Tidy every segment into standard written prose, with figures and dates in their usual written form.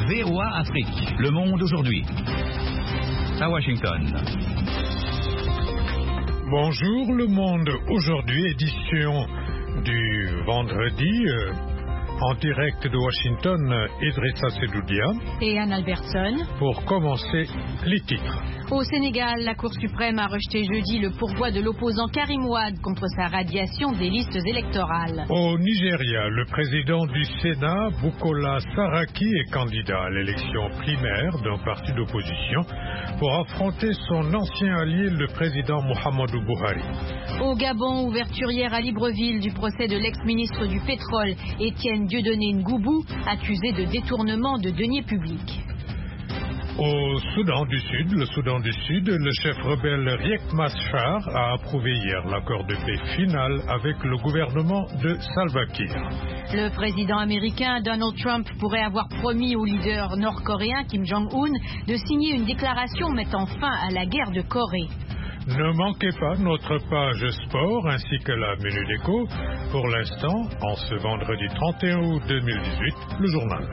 VOA Afrique, le monde aujourd'hui. À Washington. Bonjour le monde, aujourd'hui édition du vendredi, en direct de Washington, Idrissa Sedoudia et Anne Albertson. Pour commencer, les titres. Au Sénégal, la Cour suprême a rejeté jeudi le pourvoi de l'opposant Karim Wade contre sa radiation des listes électorales. Au Nigeria, le président du Sénat, Bukola Saraki, est candidat à l'élection primaire d'un parti d'opposition pour affronter son ancien allié, le président Muhammadu Buhari. Au Gabon, ouverture hier à Libreville du procès de l'ex-ministre du Pétrole, Étienne Dieudonné Ngoubou, accusé de détournement de deniers publics. Au Soudan du Sud, le chef rebelle Riek Machar a approuvé hier l'accord de paix final avec le gouvernement de Salva Kiir. Le président américain Donald Trump pourrait avoir promis au leader nord-coréen Kim Jong-un de signer une déclaration mettant fin à la guerre de Corée. Ne manquez pas notre page sport ainsi que la Minute Éco. Pour l'instant, en ce vendredi 31 août 2018, le journal.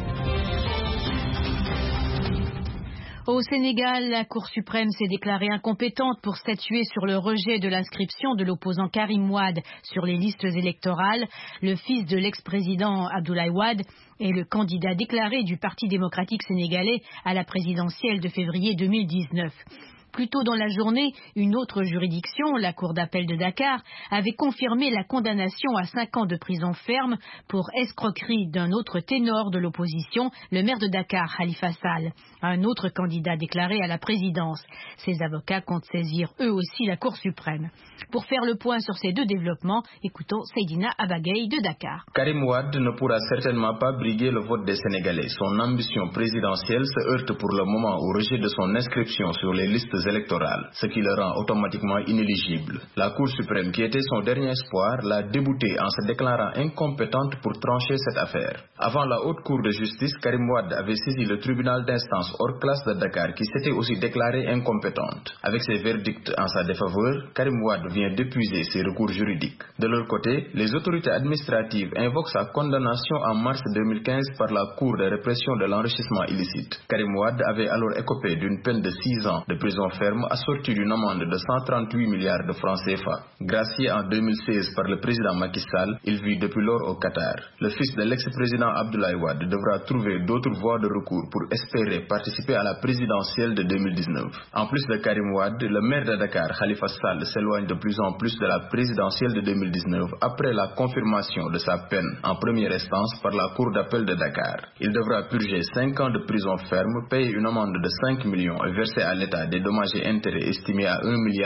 Au Sénégal, la Cour suprême s'est déclarée incompétente pour statuer sur le rejet de l'inscription de l'opposant Karim Wade sur les listes électorales. Le fils de l'ex-président Abdoulaye Wade est le candidat déclaré du Parti démocratique sénégalais à la présidentielle de février 2019. Plus tôt dans la journée, une autre juridiction, la Cour d'appel de Dakar, avait confirmé la condamnation à 5 ans de prison ferme pour escroquerie d'un autre ténor de l'opposition, le maire de Dakar, Khalifa Sall, un autre candidat déclaré à la présidence. Ses avocats comptent saisir eux aussi la Cour suprême. Pour faire le point sur ces deux développements, écoutons Seydina Abagay de Dakar. Karim Wade ne pourra certainement pas briguer le vote des Sénégalais. Son ambition présidentielle se heurte pour le moment au rejet de son inscription sur les listes électorales, ce qui le rend automatiquement inéligible. La Cour suprême, qui était son dernier espoir, l'a débouté en se déclarant incompétente pour trancher cette affaire. Avant la haute cour de justice, Karim Wade avait saisi le tribunal d'instance hors classe de Dakar, qui s'était aussi déclarée incompétente. Avec ses verdicts en sa défaveur, Karim Wade vient d'épuiser ses recours juridiques. De leur côté, les autorités administratives invoquent sa condamnation en mars 2015 par la Cour de répression de l'enrichissement illicite. Karim Wade avait alors écopé d'une peine de 6 ans de prison ferme assortie d'une amende de 138 milliards de francs CFA. Gracié en 2016 par le président Macky Sall, il vit depuis lors au Qatar. Le fils de l'ex-président Abdoulaye Wade devra trouver d'autres voies de recours pour espérer participer à la présidentielle de 2019. En plus de Karim Wade, le maire de Dakar, Khalifa Sall, s'éloigne de plus en plus de la présidentielle de 2019 après la confirmation de sa peine en première instance par la Cour d'appel de Dakar. Il devra purger 5 ans de prison ferme, payer une amende de 5 millions et verser à l'État des dommages et intérêts estimés à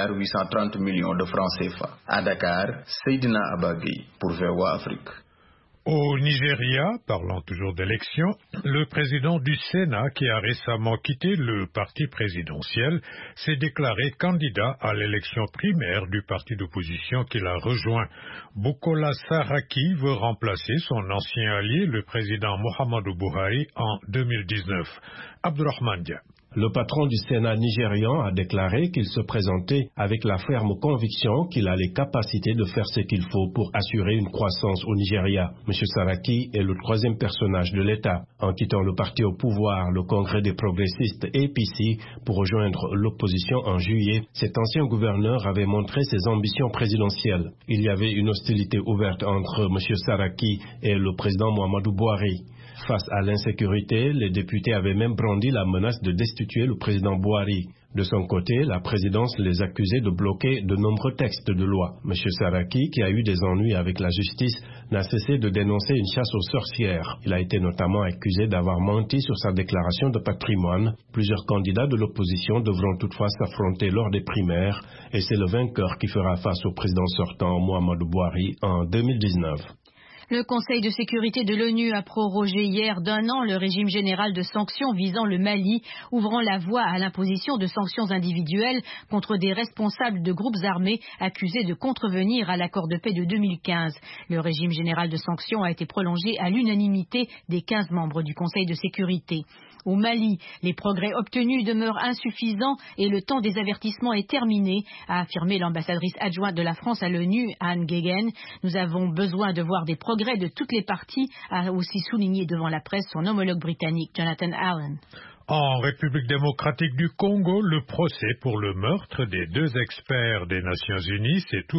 1,830 milliard de francs CFA. À Dakar, Seydina Abagui pour VOA Afrique. Au Nigeria, parlant toujours d'élection, le président du Sénat, qui a récemment quitté le parti présidentiel, s'est déclaré candidat à l'élection primaire du parti d'opposition qu'il a rejoint. Bukola Saraki veut remplacer son ancien allié, le président Muhammadu Buhari, en 2019. Abdourahmane Dia. Le patron du Sénat nigérian a déclaré qu'il se présentait avec la ferme conviction qu'il a les capacités de faire ce qu'il faut pour assurer une croissance au Nigeria. M. Saraki est le troisième personnage de l'État. En quittant le parti au pouvoir, le Congrès des progressistes APC, pour rejoindre l'opposition en juillet, cet ancien gouverneur avait montré ses ambitions présidentielles. Il y avait une hostilité ouverte entre M. Saraki et le président Muhammadu Buhari. Face à l'insécurité, les députés avaient même brandi la menace de destituer le président Buhari. De son côté, la présidence les accusait de bloquer de nombreux textes de loi. M. Saraki, qui a eu des ennuis avec la justice, n'a cessé de dénoncer une chasse aux sorcières. Il a été notamment accusé d'avoir menti sur sa déclaration de patrimoine. Plusieurs candidats de l'opposition devront toutefois s'affronter lors des primaires, et c'est le vainqueur qui fera face au président sortant Muhammadu Buhari en 2019. Le Conseil de sécurité de l'ONU a prorogé hier d'1 an le régime général de sanctions visant le Mali, ouvrant la voie à l'imposition de sanctions individuelles contre des responsables de groupes armés accusés de contrevenir à l'accord de paix de 2015. Le régime général de sanctions a été prolongé à l'unanimité des 15 membres du Conseil de sécurité. Au Mali, les progrès obtenus demeurent insuffisants et le temps des avertissements est terminé, a affirmé l'ambassadrice adjointe de la France à l'ONU, Anne Guéguen. Nous avons besoin de voir des progrès progrès de toutes les parties, a aussi souligné devant la presse son homologue britannique Jonathan Allen. En République démocratique du Congo, le procès pour le meurtre des 2 experts des Nations Unies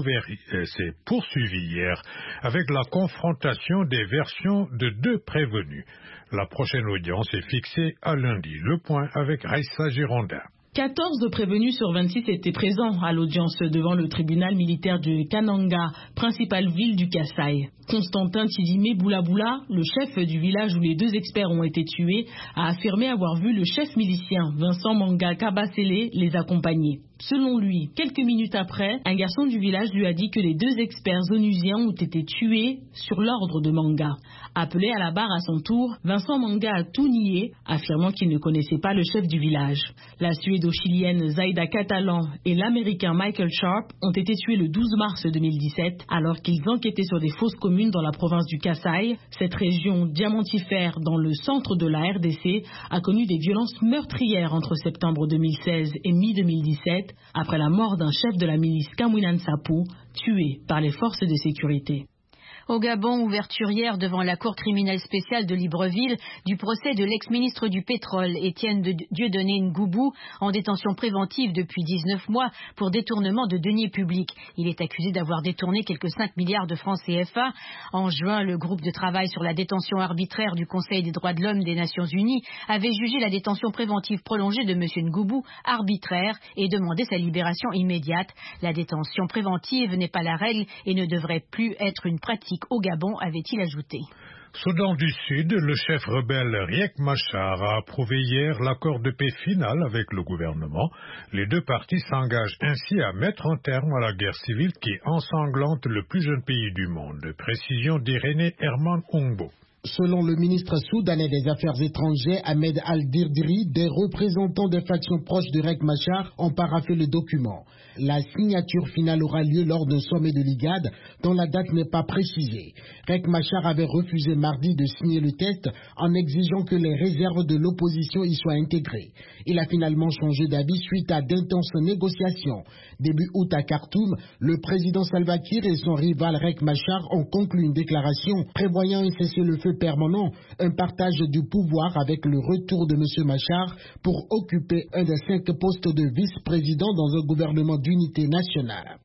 s'est poursuivi hier avec la confrontation des versions de 2 prévenus. La prochaine audience est fixée à lundi. Le point avec Raissa Girondin. 14 prévenus sur 26 étaient présents à l'audience devant le tribunal militaire de Kananga, principale ville du Kasaï. Constantin Tidimé Boulaboula, le chef du village où les 2 experts ont été tués, a affirmé avoir vu le chef milicien Vincent Manga Kabasele les accompagner. Selon lui, quelques minutes après, un garçon du village lui a dit que les 2 experts onusiens ont été tués sur l'ordre de Manga. Appelé à la barre à son tour, Vincent Manga a tout nié, affirmant qu'il ne connaissait pas le chef du village. La Suédo-chilienne Zaida Catalan et l'Américain Michael Sharp ont été tués le 12 mars 2017 alors qu'ils enquêtaient sur des fosses communes dans la province du Kasaï. Cette région diamantifère dans le centre de la RDC a connu des violences meurtrières entre septembre 2016 et mi-2017 après la mort d'un chef de la milice Kamwina Nsapu tué par les forces de sécurité. Au Gabon, ouverture hier devant la Cour criminelle spéciale de Libreville du procès de l'ex-ministre du Pétrole, Étienne Dieudonné Ngoubou, en détention préventive depuis 19 mois pour détournement de deniers publics. Il est accusé d'avoir détourné quelques 5 milliards de francs CFA. En juin, le groupe de travail sur la détention arbitraire du Conseil des droits de l'homme des Nations Unies avait jugé la détention préventive prolongée de M. Ngoubou arbitraire et demandé sa libération immédiate. La détention préventive n'est pas la règle et ne devrait plus être une pratique au Gabon, avait-il ajouté. Soudan du Sud, le chef rebelle Riek Machar a approuvé hier l'accord de paix final avec le gouvernement. Les 2 parties s'engagent ainsi à mettre un terme à la guerre civile qui ensanglante le plus jeune pays du monde. Précision d'Irénée Herman Ongbo. Selon le ministre soudanais des Affaires étrangères, Ahmed Al-Dirdiri, des représentants des factions proches de Riek Machar ont paraphé le document. La signature finale aura lieu lors d'un sommet de l'IGAD dont la date n'est pas précisée. Riek Machar avait refusé mardi de signer le texte en exigeant que les réserves de l'opposition y soient intégrées. Il a finalement changé d'avis suite à d'intenses négociations. Début août à Khartoum, le président Salva Kiir et son rival Riek Machar ont conclu une déclaration prévoyant un cessez-le-feu permanent, un partage du pouvoir avec le retour de M. Machar pour occuper un des 5 postes de vice-président dans un gouvernement d'unité nationale.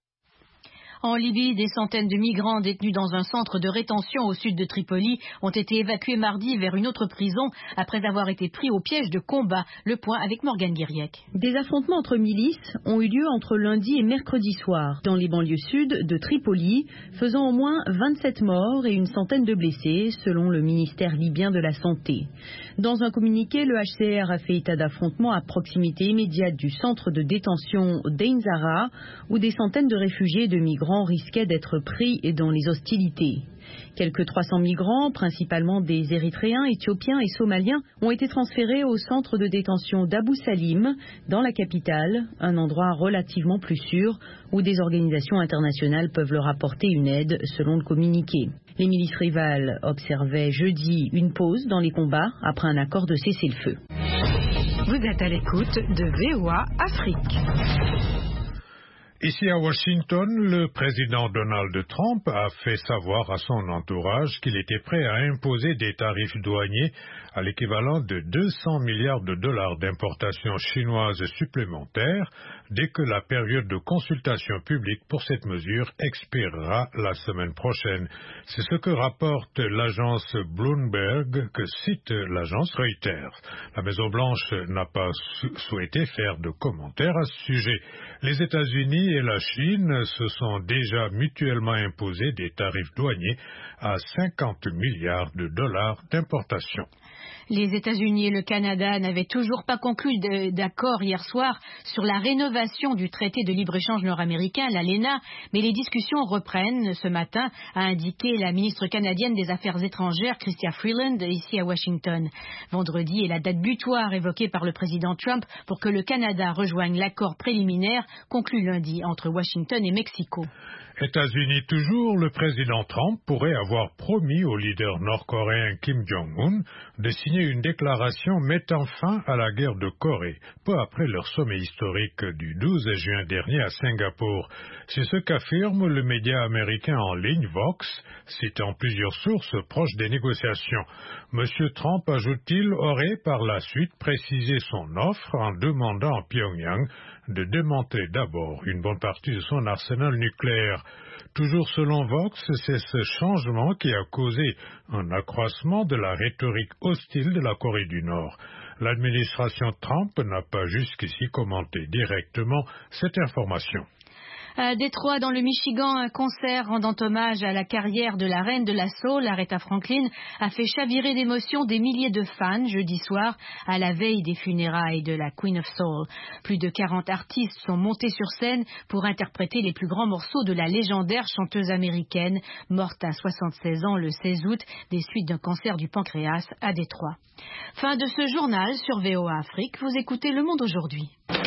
En Libye, des centaines de migrants détenus dans un centre de rétention au sud de Tripoli ont été évacués mardi vers une autre prison après avoir été pris au piège de combat. Le point avec Morgane Guiriec. Des affrontements entre milices ont eu lieu entre lundi et mercredi soir dans les banlieues sud de Tripoli, faisant au moins 27 morts et une centaine de blessés, selon le ministère libyen de la Santé. Dans un communiqué, le HCR a fait état d'affrontements à proximité immédiate du centre de détention d'Ain Zara, où des centaines de réfugiés et de migrants risquaient d'être pris dans les hostilités. Quelques 300 migrants, principalement des Érythréens, Éthiopiens et Somaliens, ont été transférés au centre de détention d'Abu Salim, dans la capitale, un endroit relativement plus sûr où des organisations internationales peuvent leur apporter une aide, selon le communiqué. Les milices rivales observaient jeudi une pause dans les combats après un accord de cessez-le-feu. Vous êtes à l'écoute de VOA Afrique. Ici à Washington, le président Donald Trump a fait savoir à son entourage qu'il était prêt à imposer des tarifs douaniers à l'équivalent de 200 milliards de dollars d'importations chinoises supplémentaires dès que la période de consultation publique pour cette mesure expirera la semaine prochaine. C'est ce que rapporte l'agence Bloomberg, que cite l'agence Reuters. La Maison-Blanche n'a pas souhaité faire de commentaires à ce sujet. Les États-Unis et la Chine se sont déjà mutuellement imposés des tarifs douaniers à 50 milliards de dollars d'importation. Les États-Unis et le Canada n'avaient toujours pas conclu d'accord hier soir sur la rénovation du traité de libre-échange nord-américain, l'ALENA, mais les discussions reprennent ce matin, a indiqué la ministre canadienne des Affaires étrangères, Chrystia Freeland, ici à Washington. Vendredi est la date butoir évoquée par le président Trump pour que le Canada rejoigne l'accord préliminaire conclu lundi entre Washington et Mexico. États-Unis toujours, le président Trump pourrait avoir promis au leader nord-coréen Kim Jong-un de signer une déclaration mettant fin à la guerre de Corée, peu après leur sommet historique du 12 juin dernier à Singapour. C'est ce qu'affirme le média américain en ligne Vox, citant plusieurs sources proches des négociations. Monsieur Trump, ajoute-t-il, aurait par la suite précisé son offre en demandant à Pyongyang de démanteler d'abord une bonne partie de son arsenal nucléaire. Toujours selon Vox, c'est ce changement qui a causé un accroissement de la rhétorique hostile de la Corée du Nord. L'administration Trump n'a pas jusqu'ici commenté directement cette information. À Détroit, dans le Michigan, un concert rendant hommage à la carrière de la reine de la soul, Aretha Franklin, a fait chavirer d'émotion des milliers de fans jeudi soir à la veille des funérailles de la Queen of Soul. Plus de 40 artistes sont montés sur scène pour interpréter les plus grands morceaux de la légendaire chanteuse américaine, morte à 76 ans le 16 août des suites d'un cancer du pancréas à Détroit. Fin de ce journal sur VOA Afrique. Vous écoutez Le Monde aujourd'hui.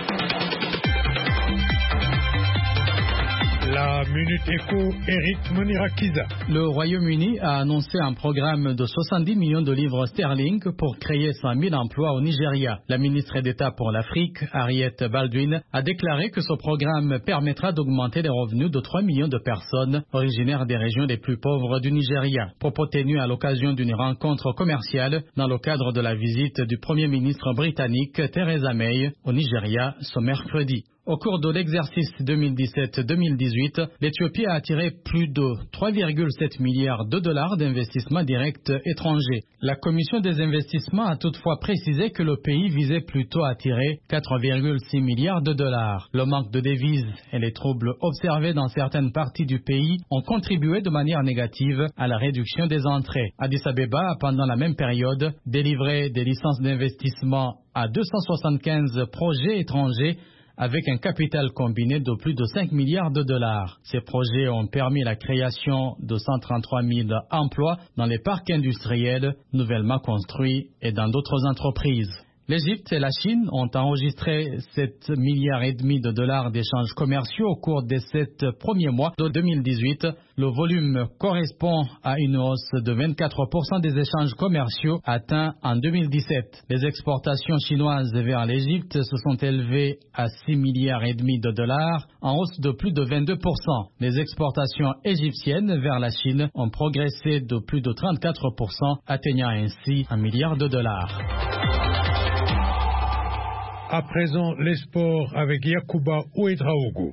La Minute Éco, Eric Monirakiza. Le Royaume-Uni a annoncé un programme de 70 millions de livres sterling pour créer 100 000 emplois au Nigeria. La ministre d'État pour l'Afrique, Harriet Baldwin, a déclaré que ce programme permettra d'augmenter les revenus de 3 millions de personnes originaires des régions les plus pauvres du Nigeria. Propos tenus à l'occasion d'une rencontre commerciale dans le cadre de la visite du Premier ministre britannique Theresa May au Nigeria ce mercredi. Au cours de l'exercice 2017-2018, l'Éthiopie a attiré plus de 3,7 milliards de dollars d'investissements directs étrangers. La Commission des investissements a toutefois précisé que le pays visait plutôt à attirer 4,6 milliards de dollars. Le manque de devises et les troubles observés dans certaines parties du pays ont contribué de manière négative à la réduction des entrées. Addis Abeba a pendant la même période délivré des licences d'investissement à 275 projets étrangers avec un capital combiné de plus de 5 milliards de dollars. Ces projets ont permis la création de 133 000 emplois dans les parcs industriels nouvellement construits et dans d'autres entreprises. L'Égypte et la Chine ont enregistré 7,5 milliards de dollars d'échanges commerciaux au cours des 7 premiers mois de 2018. Le volume correspond à une hausse de 24% des échanges commerciaux atteints en 2017. Les exportations chinoises vers l'Égypte se sont élevées à 6,5 milliards de dollars, en hausse de plus de 22%. Les exportations égyptiennes vers la Chine ont progressé de plus de 34%, atteignant ainsi 1 milliard de dollars. À présent, les sports avec Yacouba Ouedraogo.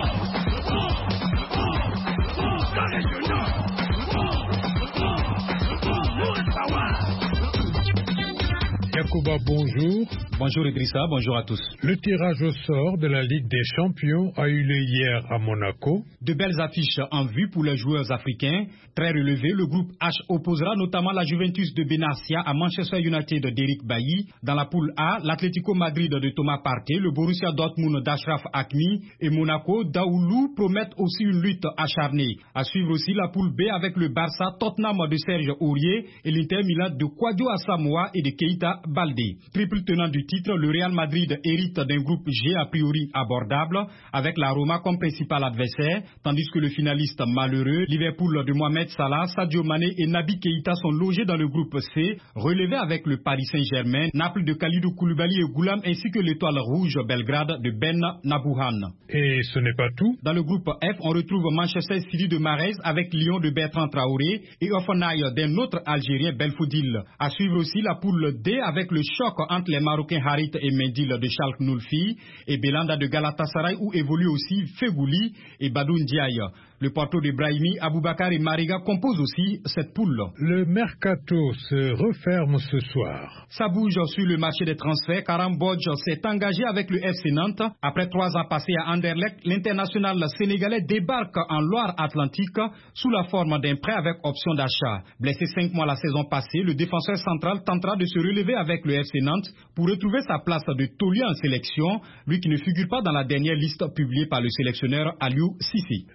Yacouba, bonjour. Bonjour Idrissa, bonjour à tous. Le tirage au sort de la Ligue des Champions a eu lieu hier à Monaco. De belles affiches en vue pour les joueurs africains. Très relevés, le groupe H opposera notamment la Juventus de Benassia à Manchester United d'Eric Bailly. Dans la poule A, l'Atlético Madrid de Thomas Partey, le Borussia Dortmund d'Achraf Hakimi et Monaco d'Aoulou promettent aussi une lutte acharnée. À suivre aussi la poule B avec le Barça, Tottenham de Serge Aurier et l'Inter Milan de Kwadwo Asamoah et de Keita Baldé. Triple tenant du titre, le Real Madrid hérite d'un groupe G a priori abordable avec la Roma comme principal adversaire, tandis que le finaliste malheureux, Liverpool de Mohamed Salah, Sadio Mané et Naby Keïta sont logés dans le groupe C, relevé avec le Paris Saint-Germain, Naples de Kalidou Koulibaly et Goulam ainsi que l'étoile rouge Belgrade de Ben Nabouhan. Et ce n'est pas tout. Dans le groupe F, on retrouve Manchester City de Mahrez avec Lyon de Bertrand Traoré et Offenheim d'un autre Algérien Belfodil. À suivre aussi la poule D avec le choc entre les Marocains Harit et Mendil de Schalke 04 et Belanda de Galatasaray où évoluent aussi Fegouli et Badou Ndiaye. Le Porto de Brahimi, Aboubakar et Mariga composent aussi cette poule. Le mercato se referme ce soir. Ça bouge sur le marché des transferts. Karam Bodj s'est engagé avec le FC Nantes. Après 3 ans passés à Anderlecht, l'international sénégalais débarque en Loire-Atlantique sous la forme d'un prêt avec option d'achat. Blessé 5 mois la saison passée, le défenseur central tentera de se relever avec le FC Nantes pour retrouver sa place de taulier en sélection, lui qui ne figure pas dans la dernière liste publiée par le sélectionneur Aliou Cissé. Les beaux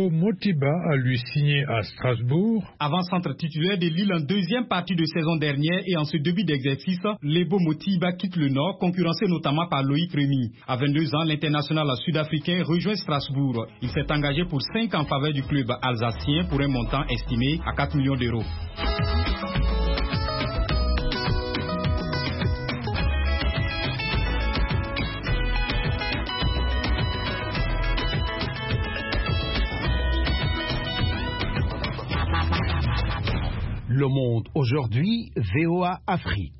Taiwo Motiba a lui signé à Strasbourg. Avant-centre titulaire de Lille en deuxième partie de saison dernière et en ce début d'exercice, Lebo Motiba quitte le Nord, concurrencé notamment par Loïc Rémy. À 22 ans, l'international sud-africain rejoint Strasbourg. Il s'est engagé pour 5 ans en faveur du club alsacien pour un montant estimé à 4 millions d'euros. Le Monde aujourd'hui, VOA Afrique.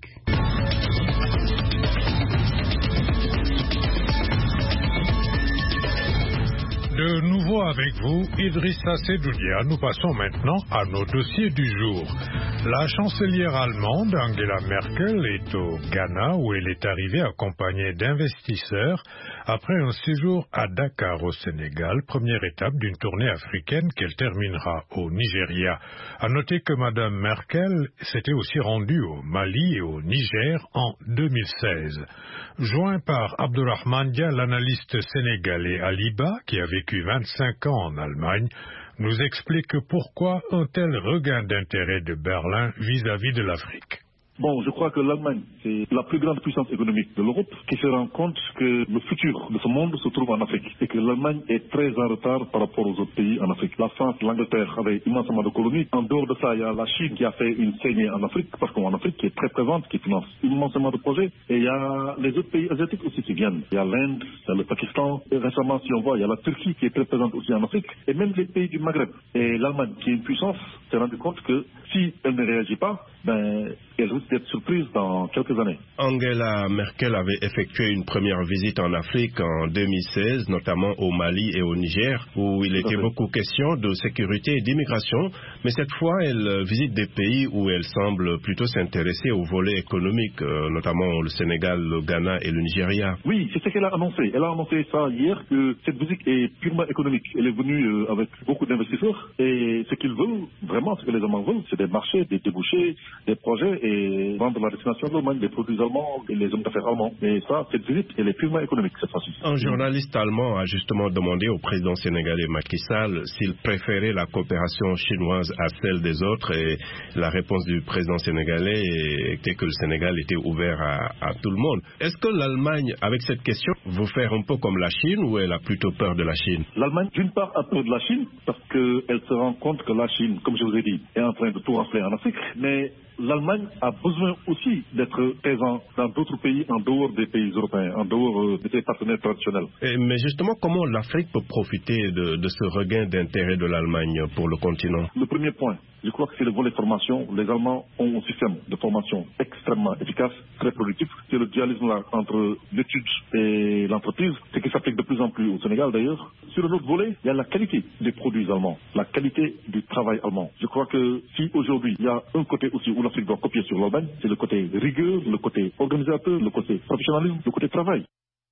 De nouveau avec vous, Idrissa Sedoudia. Nous passons maintenant à nos dossiers du jour. La chancelière allemande Angela Merkel est au Ghana où elle est arrivée accompagnée d'investisseurs après un séjour à Dakar au Sénégal, première étape d'une tournée africaine qu'elle terminera au Nigeria. À noter que Mme Merkel s'était aussi rendue au Mali et au Niger en 2016. Joint par Abdourahmane Dia, l'analyste sénégalais Aliba, qui a vécu 25 ans en Allemagne, nous explique pourquoi un tel regain d'intérêt de Berlin vis-à-vis de l'Afrique. Bon, je crois que l'Allemagne, c'est la plus grande puissance économique de l'Europe qui se rend compte que le futur de ce monde se trouve en Afrique et que l'Allemagne est très en retard par rapport aux autres pays en Afrique. La France, l'Angleterre avaient immensément de colonies. En dehors de ça, il y a la Chine qui a fait une saignée en Afrique, parce qu'en Afrique, qui est très présente, qui finance immensément de projets. Et il y a les autres pays asiatiques aussi qui viennent. Il y a l'Inde, il y a le Pakistan. Et récemment, si on voit, il y a la Turquie qui est très présente aussi en Afrique. Et même les pays du Maghreb. Et l'Allemagne, qui est une puissance, s'est rendu compte que si elle ne réagit pas, elle risque d'être surprise dans quelques années. Angela Merkel avait effectué une première visite en Afrique en 2016, notamment au Mali et au Niger, où il était beaucoup question de sécurité et d'immigration. Mais cette fois, elle visite des pays où elle semble plutôt s'intéresser au volet économique, notamment le Sénégal, le Ghana et le Nigeria. Oui, c'est ce qu'elle a annoncé. Elle a annoncé ça hier, que cette visite est purement économique. Elle est venue avec beaucoup d'investisseurs. Et ce qu'ils veulent, vraiment, ce que les Allemands veulent, c'est des marchés, des débouchés, des projets et vendre la destination de l'Allemagne, des produits allemands et les hommes d'affaires allemands. Et ça, cette visite, elle est purement économique cette fois-ci. Un journaliste allemand a justement demandé au président sénégalais Macky Sall s'il préférait la coopération chinoise à celle des autres et la réponse du président sénégalais était que le Sénégal était ouvert à tout le monde. Est-ce que l'Allemagne, avec cette question, veut faire un peu comme la Chine ou elle a plutôt peur de la Chine? L'Allemagne, d'une part, a peur de la Chine parce qu'elle se rend compte que la Chine, comme je vous ai dit, est en train de tout rafler en Afrique. Mais l'Allemagne a besoin aussi d'être présent dans d'autres pays en dehors des pays européens, en dehors de ses partenaires traditionnels. Mais justement, comment l'Afrique peut profiter de ce regain d'intérêt de l'Allemagne pour le continent? Le premier point, je crois que c'est le volet formation. Les Allemands ont un système de formation extrêmement efficace, très productif. C'est le dualisme là, entre l'étude et l'entreprise, ce qui s'applique de plus en plus au Sénégal d'ailleurs. Sur un autre volet, il y a la qualité des produits allemands, la qualité du travail allemand. Je crois que si aujourd'hui il y a un côté aussi où l'Afrique doit copier sur l'Allemagne, c'est le côté rigueur, le côté organisateur, le côté professionnalisme, le côté travail.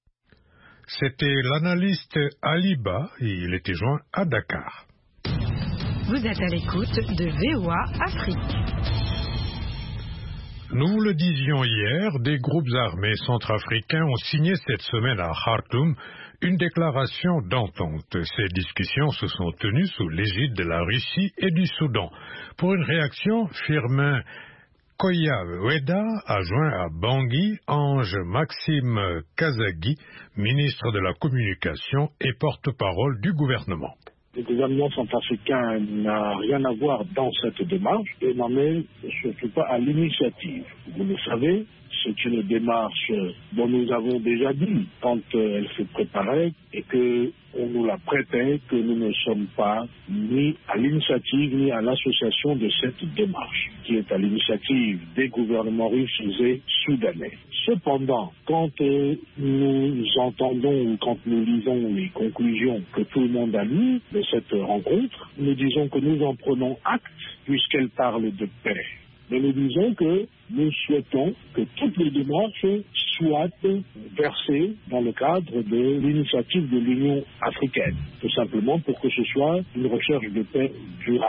C'était l'analyste Aliba et il était joint à Dakar. Vous êtes à l'écoute de VOA Afrique. Nous vous le disions hier, des groupes armés centrafricains ont signé cette semaine à Khartoum une déclaration d'entente. Ces discussions se sont tenues sous l'égide de la Russie et du Soudan. Pour une réaction, Firmin Koya Weda a joint à Bangui Ange Maxime Kazagui, ministre de la Communication et porte-parole du gouvernement. Le gouvernement centrafricain n'a rien à voir dans cette démarche et n'en est surtout pas à l'initiative. Vous le savez, c'est une démarche dont nous avons déjà dit quand elle se préparait et que on nous la prêtait, que nous ne sommes pas ni à l'initiative ni à l'association de cette démarche, qui est à l'initiative des gouvernements russes et soudanais. Cependant, quand nous entendons ou quand nous lisons les conclusions que tout le monde a mises de cette rencontre, nous disons que nous en prenons acte puisqu'elle parle de paix. Mais nous disons que nous souhaitons que toutes les démarches soient versées dans le cadre de l'initiative de l'Union africaine, tout simplement pour que ce soit une recherche de paix durable.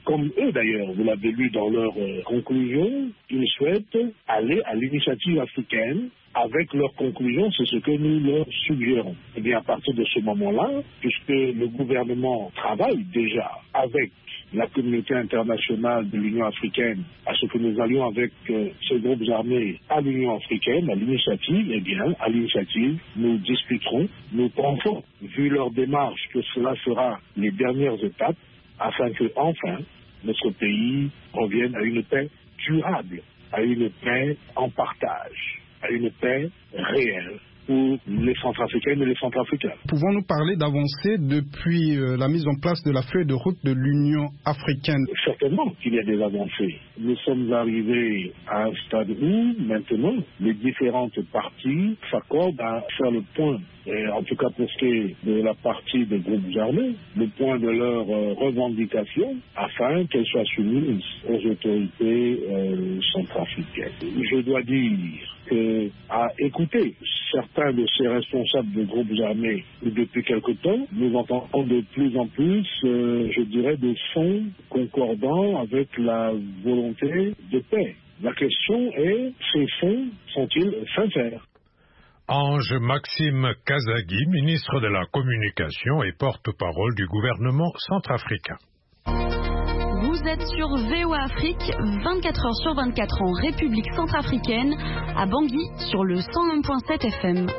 comme eux d'ailleurs, vous l'avez lu dans leurs conclusions, ils souhaitent aller à l'initiative africaine. Avec leurs conclusions, c'est ce que nous leur suggérons. Et bien à partir de ce moment-là, puisque le gouvernement travaille déjà avec la communauté internationale de l'Union africaine, à ce que nous allions avec ces groupes armés à l'Union africaine, à l'initiative, eh bien, à l'initiative, nous discuterons, nous pensons, vu leur démarche, que cela sera les dernières étapes, afin que, enfin, notre pays revienne à une paix durable, à une paix en partage, à une paix réelle pour les Centrafricaines et les Centrafricains. Pouvons-nous parler d'avancées depuis la mise en place de la feuille de route de l'Union africaine? Certainement qu'il y a des avancées. Nous sommes arrivés à un stade où, maintenant, les différentes parties s'accordent à faire le point, et en tout cas pour ce qui est de la partie des groupes armés, le point de leurs revendications, afin qu'elles soient soumises aux autorités centrafricaines. Je dois dire qu'à écouter certains de ces responsables de groupes armés depuis quelque temps, nous entendons de plus en plus, je dirais, des sons concordants avec la volonté de paix. La question est, ces sons sont-ils sincères? Ange Maxime Kazagui, ministre de la Communication et porte-parole du gouvernement centrafricain. Vous êtes sur VOA Afrique, 24 heures sur 24 en République centrafricaine, à Bangui sur le 101.7 FM.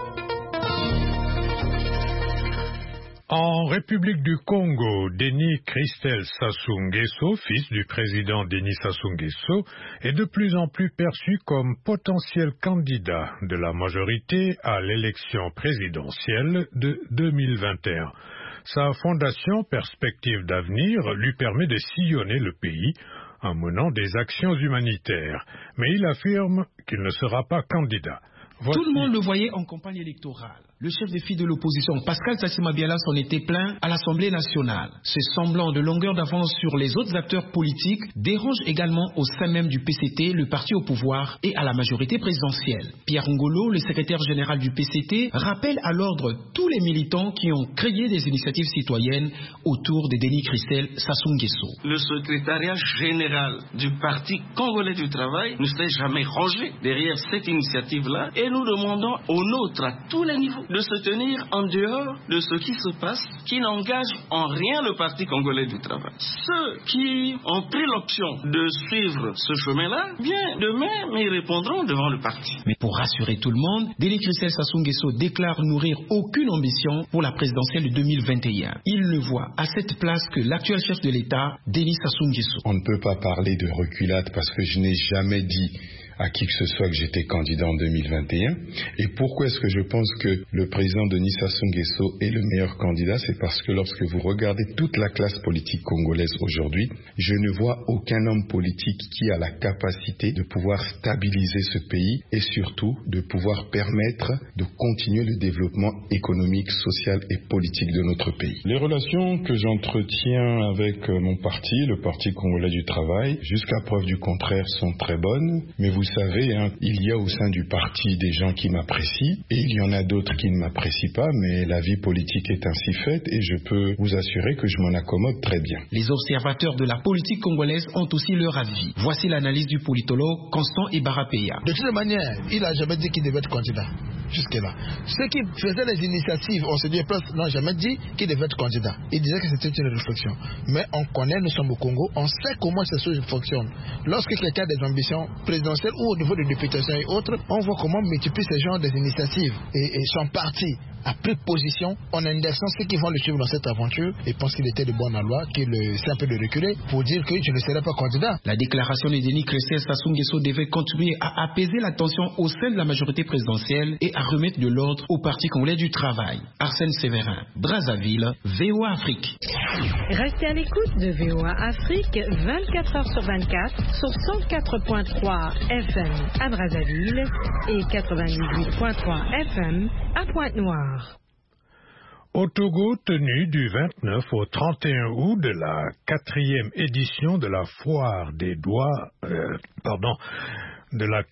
En République du Congo, Denis Christel Sassou Nguesso, fils du président Denis Sassou Nguesso, est de plus en plus perçu comme potentiel candidat de la majorité à l'élection présidentielle de 2021. Sa fondation Perspective d'avenir lui permet de sillonner le pays en menant des actions humanitaires. Mais il affirme qu'il ne sera pas candidat. Tout le monde le voyait en campagne électorale. Le chef des filles de l'opposition, Pascal Sassima-Biala, s'en était plaint à l'Assemblée nationale. Ce semblant de longueur d'avance sur les autres acteurs politiques dérange également au sein même du PCT, le parti au pouvoir et à la majorité présidentielle. Pierre Ngolo, le secrétaire général du PCT, rappelle à l'ordre tous les militants qui ont créé des initiatives citoyennes autour de Denis Christel Sassou Nguesso. Le secrétariat général du Parti congolais du travail ne s'est jamais rangé derrière cette initiative-là et nous demandons aux nôtres à tous les niveaux de se tenir en dehors de ce qui se passe, qui n'engage en rien le Parti congolais du travail. Ceux qui ont pris l'option de suivre ce chemin-là, bien demain, mais ils répondront devant le parti. Mais pour rassurer tout le monde, Denis Christel Sassou Nguesso déclare nourrir aucune ambition pour la présidentielle de 2021. Il ne voit à cette place que l'actuel chef de l'État, Denis Sassou Nguesso. On ne peut pas parler de reculade parce que je n'ai jamais dit à qui que ce soit que j'étais candidat en 2021. Et pourquoi est-ce que je pense que le président Denis Sassou Nguesso est le meilleur candidat? C'est parce que lorsque vous regardez toute la classe politique congolaise aujourd'hui, je ne vois aucun homme politique qui a la capacité de pouvoir stabiliser ce pays et surtout de pouvoir permettre de continuer le développement économique, social et politique de notre pays. Les relations que j'entretiens avec mon parti, le Parti congolais du travail, jusqu'à preuve du contraire, sont très bonnes, mais vous savez, il y a au sein du parti des gens qui m'apprécient et il y en a d'autres qui ne m'apprécient pas, mais la vie politique est ainsi faite et je peux vous assurer que je m'en accommode très bien. Les observateurs de la politique congolaise ont aussi leur avis. Voici l'analyse du politologue Constant Ibarapeya. De toute manière, il n'a jamais dit qu'il devait être candidat. Jusque-là. Ceux qui faisaient les initiatives, on se dit, n'ont jamais dit qu'il devait être candidat. Ils disaient que c'était une réflexion. Mais on connaît, nous sommes au Congo, on sait comment ces choses fonctionnent. Lorsque quelqu'un a des ambitions présidentielles ou au niveau de députation et autres, on voit comment multiplie ces genres d'initiatives. Et son parti a pris position en indexant ceux qui vont le suivre dans cette aventure et pense qu'il était de bonne loi, qu'il essaie un peu de reculer pour dire que je ne serai pas candidat. La déclaration de Denis Christel Sassou Nguesso devait contribuer à apaiser la tension au sein de la majorité présidentielle et à remettre de l'ordre au Parti congolais du travail. Arsène Séverin, Brazzaville, VOA Afrique. Restez à l'écoute de VOA Afrique 24 heures sur 24 sur 104.3 FM à Brazzaville et 98.3 FM à Pointe-Noire. Au Togo, tenue du 29 au 31 août de la 4e édition de la foire des droits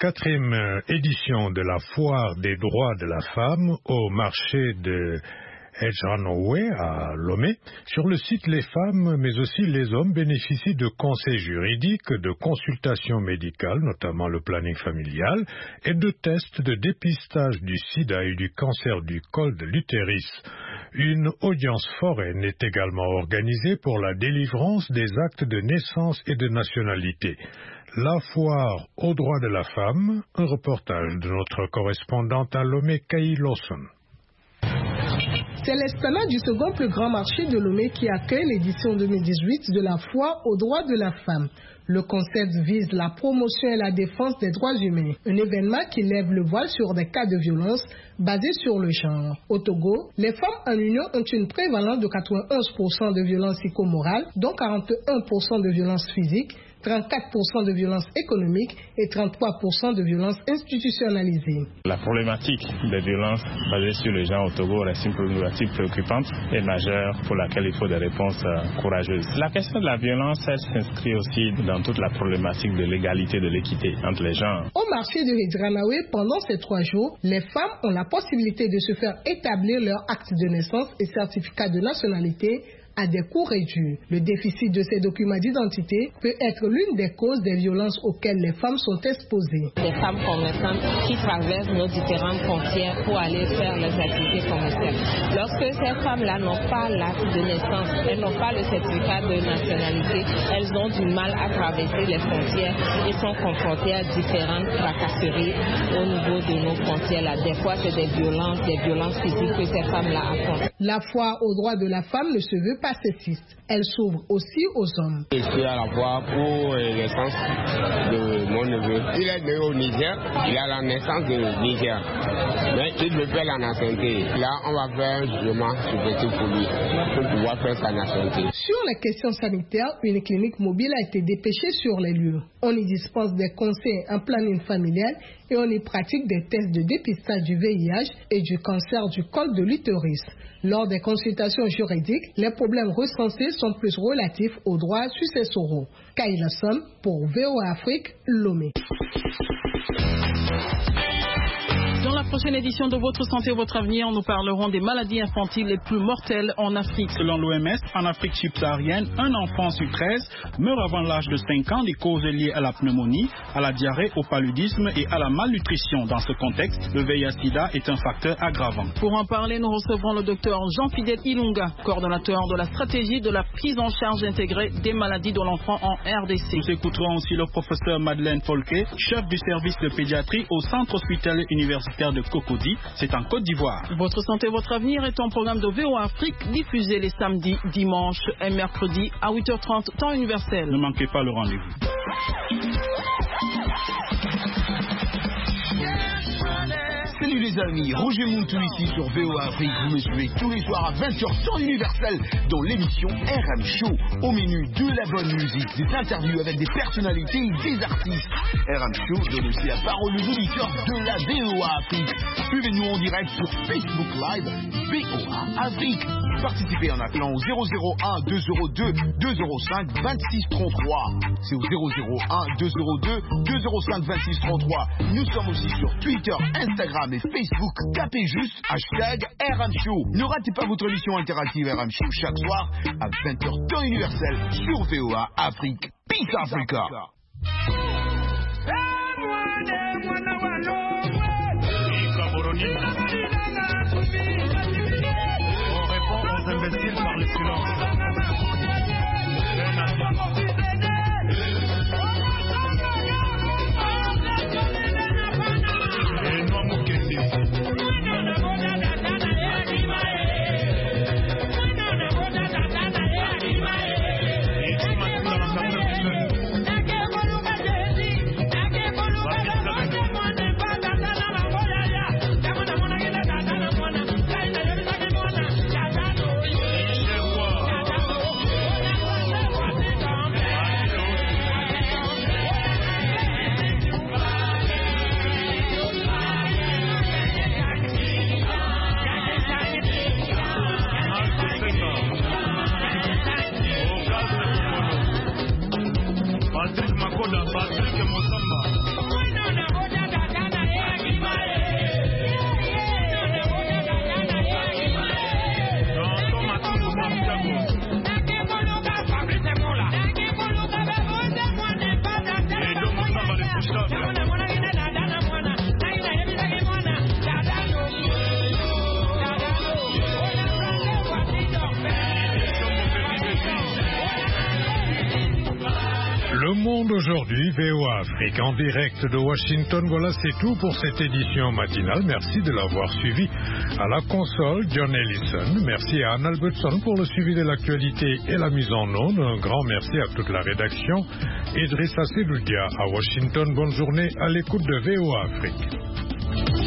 de la foire des droits de la femme au marché de Edjanowe à Lomé. Sur le site, les femmes, mais aussi les hommes bénéficient de conseils juridiques, de consultations médicales, notamment le planning familial, et de tests de dépistage du sida et du cancer du col de l'utérus. Une audience foraine est également organisée pour la délivrance des actes de naissance et de nationalité. La foire aux droits de la femme, un reportage de notre correspondante à Lomé, Kay Lawson. C'est l'esplanade du second plus grand marché de Lomé qui accueille l'édition 2018 de la foire aux droits de la femme. Le concept vise la promotion et la défense des droits humains, un événement qui lève le voile sur des cas de violence basés sur le genre. Au Togo, les femmes en union ont une prévalence de 91% de violences psychomorales, dont 41% de violences physiques, 34% de violences économiques et 33% de violences institutionnalisées. La problématique des violences basées sur le genre au Togo reste une problématique préoccupante et majeure pour laquelle il faut des réponses courageuses. La question de la violence, elle s'inscrit aussi dans toute la problématique de l'égalité, de l'équité entre les genres. Au marché de Edjanowe, pendant ces 3 jours, les femmes ont la possibilité de se faire établir leur acte de naissance et certificat de nationalité à des coûts réduits. Le déficit de ces documents d'identité peut être l'une des causes des violences auxquelles les femmes sont exposées. Des femmes commerçantes qui traversent nos différentes frontières pour aller faire leurs activités commerciales. Lorsque ces femmes-là n'ont pas l'acte de naissance, elles n'ont pas le certificat de nationalité, elles ont du mal à traverser les frontières et sont confrontées à différentes tracasseries au niveau de nos frontières. Des fois, c'est des violences physiques que ces femmes-là affrontent. La foire aux droits de la femme ne se veut pas sexiste. Elle s'ouvre aussi aux hommes. Je suis à la foire pour la naissance de mon neveu. Il est né au Niger, il a la naissance du Niger. Mais il veut faire la nationalité. Là, on va faire un jugement subjectif pour lui, pour pouvoir faire sa nationalité. Sur les questions sanitaires, une clinique mobile a été dépêchée sur les lieux. On y dispense des conseils en planning familial et on y pratique des tests de dépistage du VIH et du cancer du col de l'utérus. Lors des consultations juridiques, les problèmes recensés sont plus relatifs aux droits successoraux. Kayla Son pour VOA Afrique, Lomé. Dans la prochaine édition de Votre Santé, Votre Avenir, nous parlerons des maladies infantiles les plus mortelles en Afrique. Selon l'OMS, en Afrique subsaharienne, un enfant sur 13 meurt avant l'âge de 5 ans des causes liées à la pneumonie, à la diarrhée, au paludisme et à la malnutrition. Dans ce contexte, le VIH-Sida est un facteur aggravant. Pour en parler, nous recevrons le docteur Jean-Fidèle Ilunga, coordonnateur de la stratégie de la prise en charge intégrée des maladies de l'enfant en RDC. Nous écouterons aussi le professeur Madeleine Folke, chef du service de pédiatrie au centre hospitalier universitaire de Cocody, c'est en Côte d'Ivoire. Votre santé, votre avenir est un programme de VOA Afrique diffusé les samedis, dimanches et mercredis à 8h30 temps universel. Ne manquez pas le rendez-vous. Salut les amis, Roger Moutou ici sur VOA Afrique. Vous me suivez tous les soirs à 20h temps universel dans l'émission RM Show. Au menu de la bonne musique, des interviews avec des personnalités et des artistes. RM Show donne aussi la parole aux auditeurs de la VOA Afrique. Suivez-nous en direct sur Facebook Live, VOA Afrique. Participez en appelant au 001 202 205 26 33. C'est au 001 202 205 26 33. Nous sommes aussi sur Twitter, Instagram et Facebook. Tapez juste hashtag RM Show. Ne ratez pas votre émission interactive RM Show chaque soir à 20h temps universel sur VOA Afrique. Peace Africa. On répond aux imbéciles par le silence. aujourd'hui, VOA Afrique en direct de Washington. Voilà, c'est tout pour cette édition matinale. Merci de l'avoir suivi. À la console, John Ellison. Merci à Anne Albertson pour le suivi de l'actualité et la mise en onde. Un grand merci à toute la rédaction. Idrissa Seloudia à Washington. Bonne journée à l'écoute de VOA Afrique.